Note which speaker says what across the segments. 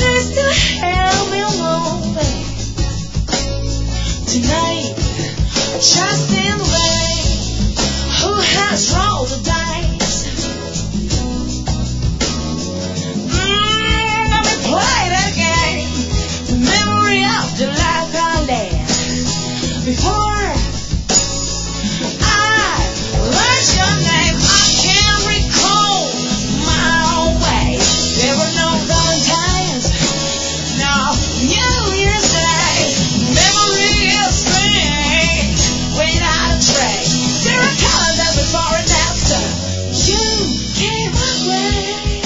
Speaker 1: Please to help me along, babe. Tonight, just in the way, who has rolled the dice? Let me play that game, the memory of the life I led. Before I learned your name, I can't recall my own way. There were no Valentines, no New Year's Day. Memory is strange, without a trace. There are calendars before and after. You came away.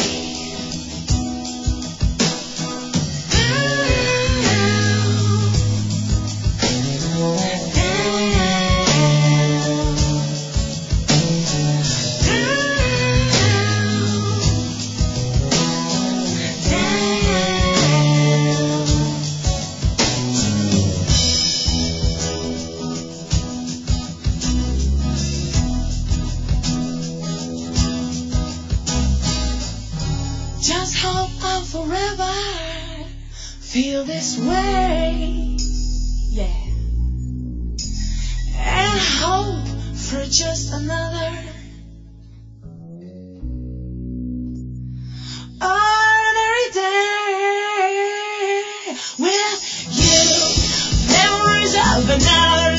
Speaker 1: Just hope I'll forever feel this way, yeah. And hope for just another ordinary day with you. Memories of another